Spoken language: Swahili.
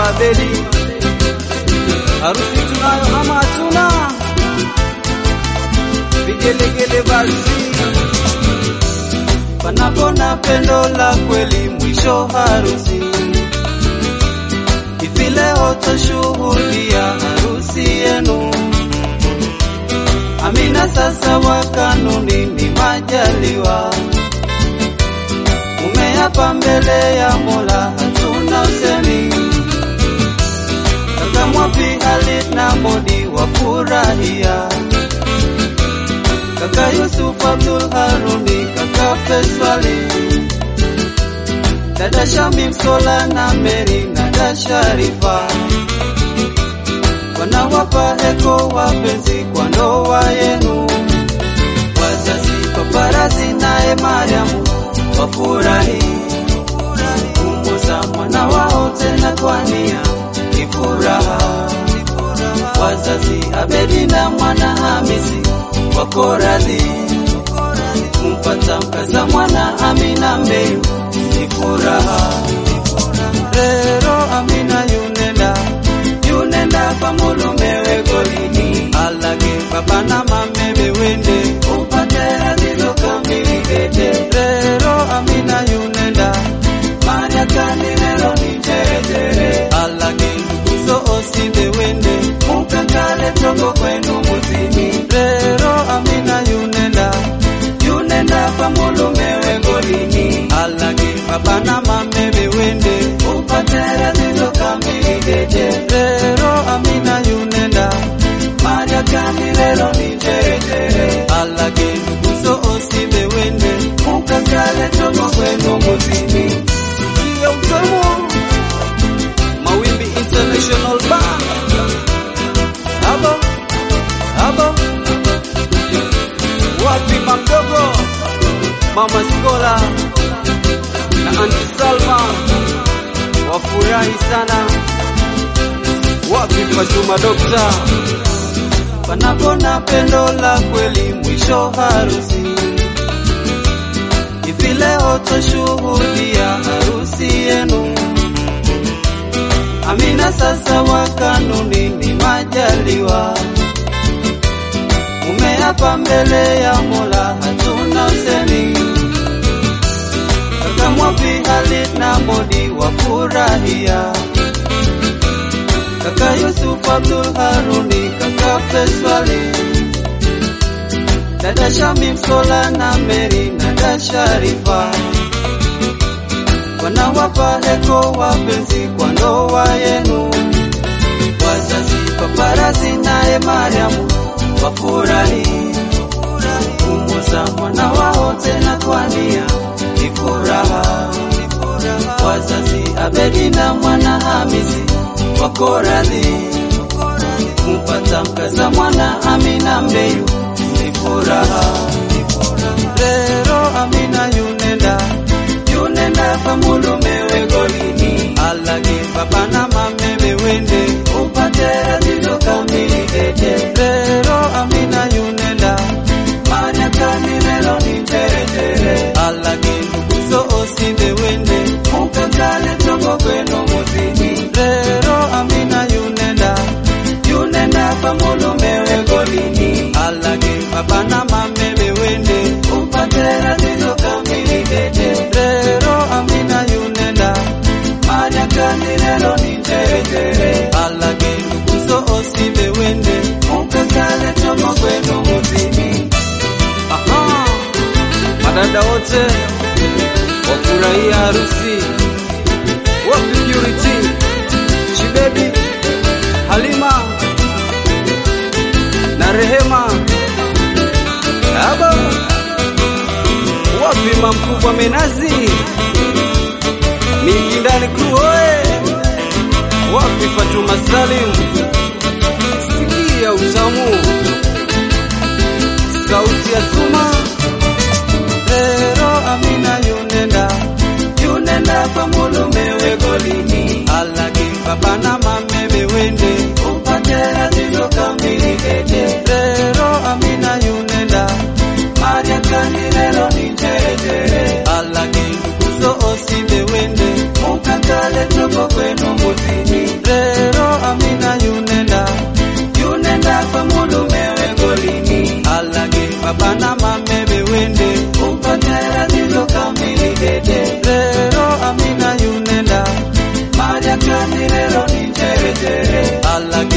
Abedi. Harusi tunayo ama hatuna? Vigelegele basi. Panapo na pendo la kweli mwisho harusi. Hivi leo tushuhudia harusi yenu. Amina sasa wa kanuni ni majaliwa. Umeapa mbele ya Mola hatuna usemi. Kaka Mwapi Khalid na Modi wafurahia. Kaka Yusuf Abdul Haruni, kaka Feswali, dada Shamim Sola na Mary na dada Sharifa. Wanawapa heko wapenzi kwa ndoa yenu. Wazazi paparazi naye Mariamu wafurahi. Kumuza mwana wao tena kwa nia ni furaha. Wazazi Abedi na mwana Hamisi wako radhi. Kumpata mkaza mwana Amina Mbeyu ni furaha. Rero Amina yunenda pamulumewe golini. Alage baba na mame wende upate radhizo kamili gete. Rero Amina yunenda Maria kanilelo ni jere. Alage uso osinde wende mukakale toko kwenu muzini. Rero Amina yunenda pamulumewe golini. Alage baba na mame wende upate radhizo kamili gete. Rero Amina yunenda Maria kanilelo ni jere. Alage uso osinde wende mukakale toko kwenu muzini. Sikia utamu Mawimbi International Band. Habo wapi mamdogo Mama Skola na Auntie Salma wafurahi sana. Wapi Fatuma Dokta. Panapo na pendo la kweli mwisho harusi. Hivi leo tushuhudia harusi yenu. Amina sasa wa kanuni ni majaliwa. Umeapa mbele ya Mola hatuna usemi. Kaka Mwapi Khalid na Modi wafurahia. Kaka Yusuf Abdul Haruni, kaka Feswali, dada Shamim Sola na Mary na dada Sharifa. Wanawapa heko wapenzi kwa ndoa yenu. Wazazi paparazi naye Mariamu wafurahi. Kumuza mwana wao tena kwa nia ni furaha. Wazazi Abedi na mwana Hamisi wako radhi. Kumpata mkaza mwana Amina Mbeyu ni furaha. Rero Amina yunenda pamulumewe golini. Alage baba na mame wende upate radhizo kamili gete. Rero Amina yunenda Maria kanilelo ni jere. Alage uso osinde wende mukakale toko kwenu muzini. Rero Amina yunenda pamulumewe golini. Alage baba na mame wende upate radhizo kamili gete. Rero Amina yunenda Maria kanilelo ni jere. Alage uso osinde wende mukakale toko kwenu muzini. Aha, madada wote wafurahia harusi. Wapi Purity, Chibebi, Halima na Rehema. Haba wapi mamkubwa Menazi, Mikindani Crew oe. Wapi Fatuma Salim, sikia utamu sauti ya Suma. Rero Amina yunenda pamulumewe golini. Alage baba na mame wende upate radhizo kamili gete. Rero Amina yunenda Maria kanilelo ni jere. Alage uso osinde wende mukakale toko kwenu muzini. bana mamebe wende Umpatera zizo kamili dede lero Amina yunenda Maria kandi lero ni jere jere ala